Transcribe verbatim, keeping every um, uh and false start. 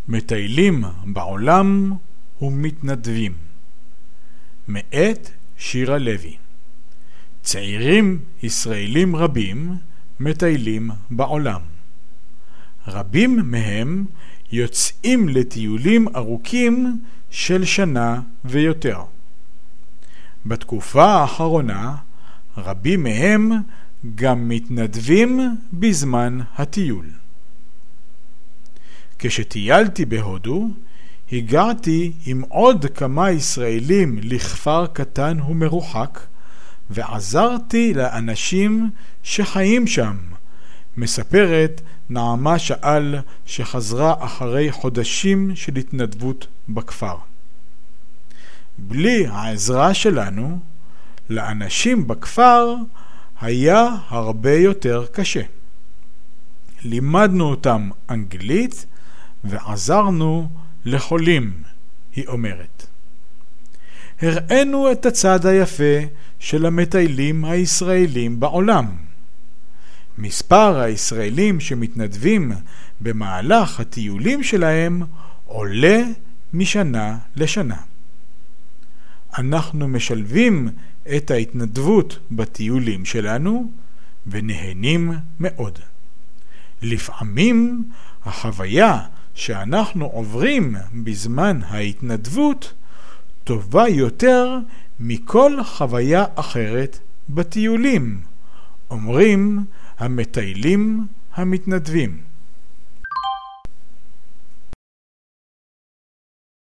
מטיילים בעולם ומתנדבים. מאת שירה לוי. צעירים ישראלים רבים מטיילים בעולם. רבים מהם יוצאים לטיולים ארוכים של שנה ויותר. בתקופה האחרונה רבים מהם גם מתנדבים בזמן הטיול. כשטיילתי בהודו, הגעתי עם עוד כמה ישראלים לכפר קטן ומרוחק, ועזרתי לאנשים שחיים שם, מספרת נעמה שאל שחזרה אחרי חודשים של התנדבות בכפר. בלי העזרה שלנו, לאנשים בכפר היה הרבה יותר קשה. לימדנו אותם אנגלית ועזרנו לחולים, היא אומרת. הראינו את הצד היפה של המטיילים הישראלים בעולם. מספר הישראלים שמתנדבים במהלך הטיולים שלהם עולה משנה לשנה. אנחנו משלבים את ההתנדבות בטיולים שלנו ונהנים מאוד. לפעמים החוויה שאנחנו עוברים בזמן ההתנדבות טובה יותר מכל חוויה אחרת בטיולים, אומרים המטיילים המתנדבים.